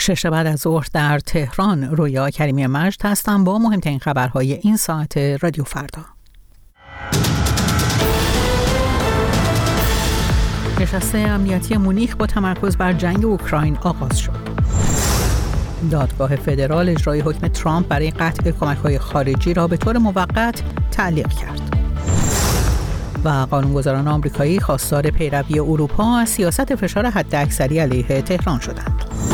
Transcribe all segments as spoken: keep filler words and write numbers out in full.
شش بعد از ظهر در تهران. رویا کریمی مجد هستم با مهمترین خبرهای این ساعت رادیو فردا. نشست امنیتی مونیخ با تمرکز بر جنگ اوکراین آغاز شد. دادگاه فدرال اجرای حکم ترامپ برای قطع کمک‌های خارجی را به طور موقت تعلیق کرد. و قانونگذاران آمریکایی خواستار پیروی اروپا از سیاست فشار حداکثری علیه تهران شدند.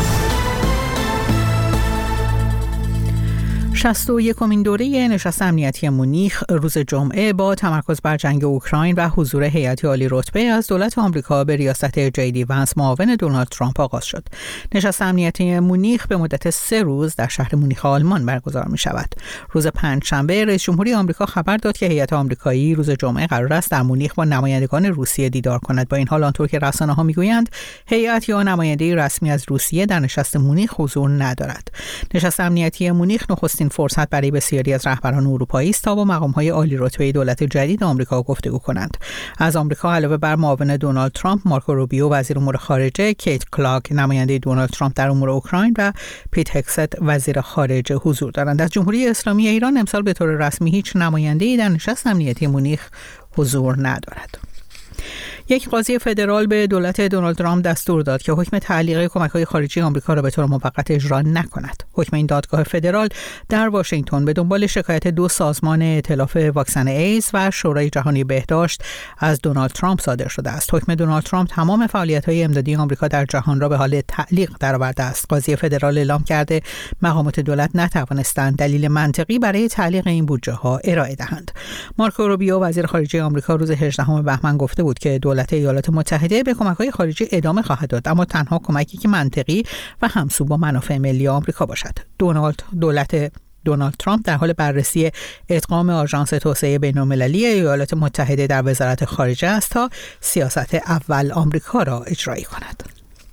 شصت و یکمین دوره نشست امنیتی مونیخ روز جمعه با تمرکز بر جنگ اوکراین و حضور هیئت عالی رتبه از دولت آمریکا به ریاست جی دی ونس معاون دونالد ترامپ آغاز شد. نشست امنیتی مونیخ به مدت سه روز در شهر مونیخ آلمان برگزار می شود. روز پنجشنبه رئیس جمهوری آمریکا خبر داد که هیئت آمریکایی روز جمعه قرار است در مونیخ با نمایندگان روسیه دیدار کند. با این حال آنطور که رسانه‌ها میگویند هیئت یا نماینده رسمی از روسیه در نشست مونیخ حضور ندارد. نشست امنیتی مونیخ نخستین فرصت برای بسیاری از رهبران اروپایی است تا با مقام‌های عالی رتبه دولت جدید آمریکا گفتگو کنند. از آمریکا علاوه بر معاون دونالد ترامپ، مارکو روبیو وزیر امور خارجه، کیت کلاک نماینده دونالد ترامپ در امور اوکراین و پیت هگست وزیر خارجه حضور دارند. از جمهوری اسلامی ایران امسال به طور رسمی هیچ نماینده‌ای در نشست امنیتی مونیخ حضور ندارد. یک قاضی فدرال به دولت دونالد ترامپ دستور داد که حکم تعلیق کمک‌های خارجی آمریکا را به طور موقت اجرا نکند. حکم این دادگاه فدرال در واشنگتن به دنبال شکایت دو سازمان ائتلاف واکسن ایدز و شورای جهانی بهداشت از دونالد ترامپ صادر شده است. حکم دونالد ترامپ تمام فعالیت‌های امدادی آمریکا در جهان را به حال تعلیق درآورده است. قاضی فدرال اعلام کرده مقامات دولت نتوانستند دلیل منطقی برای تعلیق این بودجه‌ها ارائه دهند. مارکو روبیو وزیر خارجه آمریکا روز هجدهم بهمن گفته بود که دولت ایالات متحده به کمک‌های خارجی ادامه خواهد داد، اما تنها کمکی که منطقی و همسو با منافع ملی آمریکا باشد. دونالد دولت دونالد ترامپ در حال بررسی ادغام آژانس توسعه بین‌المللی ایالات متحده در وزارت خارجه است تا سیاست اول آمریکا را اجرایی کند.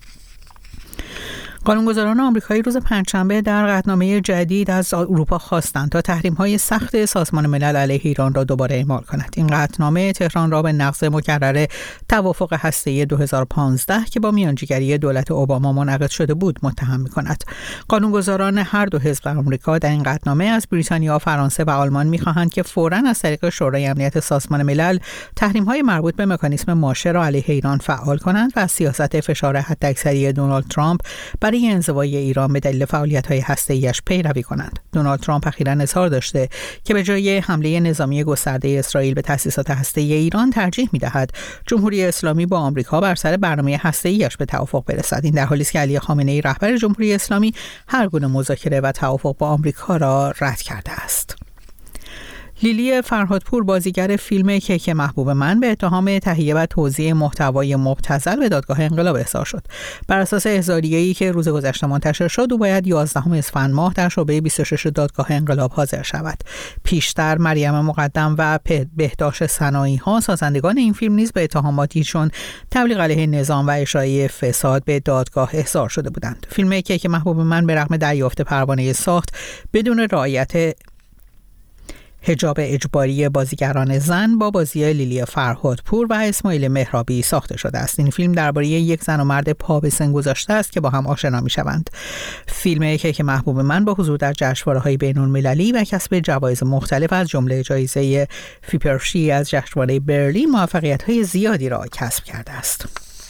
قانونگذاران آمریکایی روز پنجشنبه در قطعنامه جدید از اروپا خواستند تا تحریم‌های سخت سازمان ملل علیه ایران را دوباره اعمال کند. این قطعنامه تهران را به نقض مکرر توافق هسته‌ای دو هزار و پانزده که با میانجیگری دولت اوباما منعقد شده بود متهم می‌کند. قانونگذاران هر دو حزب آمریکا در این قطعنامه از بریتانیا، فرانسه و آلمان می‌خواهند که فوراً از طریق شورای امنیت سازمان ملل تحریم‌های مربوط به مکانیزم ماشه را علیه ایران فعال کنند و از سیاست فشار حداکثری دونالد ترامپ برای انزوای ایران به دلیل فعالیت‌های هسته‌ایش پیروی کنند. دونالد ترامپ اخیراً اظهار داشته که به جای حمله نظامی گسترده اسرائیل به تأسیسات هسته‌ای ایران ترجیح می‌دهد جمهوری اسلامی با آمریکا بر سر برنامه هسته‌ایش به توافق برسد. این در حالی است که علی خامنه‌ای رهبر جمهوری اسلامی هر گونه مذاکره و توافق با آمریکا را رد کرده است. لیلی فرهادپور بازیگر فیلم کیک محبوب من به اتهام تهیه و توزیع محتوای مبتذل به دادگاه انقلاب احضار شد. بر اساس احضاریه‌ای که روز گذشته منتشر شد، او باید یازدهم اسفند ماه در شعبه بیست و شش دادگاه انقلاب حاضر شود. پیشتر مریم مقدم و بهداشت سنایی‌ها سازندگان این فیلم نیز به اتهاماتی چون تبلیغ علیه نظام و اشاعه فساد به دادگاه احضار شده بودند. فیلم کیک محبوب من به رغم دریافت پروانه ساخت بدون رعایت حجاب اجباری بازیگران زن با بازی لیلی فرهادپور و اسماعیل مهرابی ساخته شده است. این فیلم درباره یک زن و مرد پا به سن گذاشته است که با هم آشنا می‌شوند. فیلم کیک محبوب من با حضور در جشنواره‌های بین‌المللی و کسب جوایز مختلف از جمله جایزه فیپرشی از جشنواره برلین موفقیت‌های زیادی را کسب کرده است.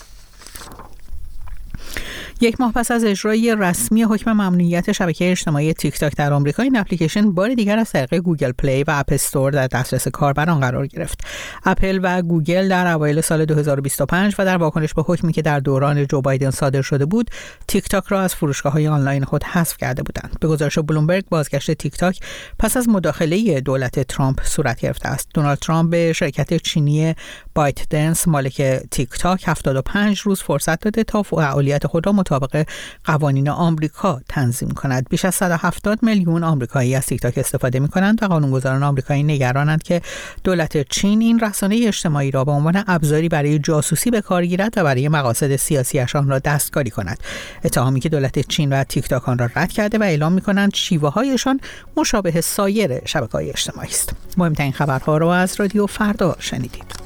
یک ماه پس از اجرای رسمی حکم ممنوعیت شبکه اجتماعی تیک تاک در آمریکا، این اپلیکیشن بار دیگر از طریق گوگل پلی و اپ استور در دسترس کاربران قرار گرفت. اپل و گوگل در اوایل سال دو هزار و بیست و پنج و در واکنش به حکمی که در دوران جو بایدن صادر شده بود، تیک تاک را از فروشگاه‌های آنلاین خود حذف کرده بودند. به گزارش بلومبرگ، بازگشت تیک تاک پس از مداخله دولت ترامپ صورت گرفته است. دونالد ترامپ به شرکت چینی بایت دنس مالک تیک تاک هفتاد و پنج روز فرصت داده تا فعالیت خود را مطابق قوانین آمریکا تنظیم کند. بیش از صد و هفتاد میلیون آمریکایی از تیک تاک استفاده می‌کنند و قانونگذاران آمریکایی نگرانند که دولت چین این رسانه اجتماعی را به عنوان ابزاری برای جاسوسی به کار گیرد و برای مقاصد سیاسی‌اش آن را دستکاری کند. اتهامی که دولت چین و تیک تاک آن را رد کرده و اعلام می‌کنند شیوه‌هایشان مشابه سایر شبکه‌های اجتماعی است. مهمترین خبرها را از رادیو فردا شنیدید.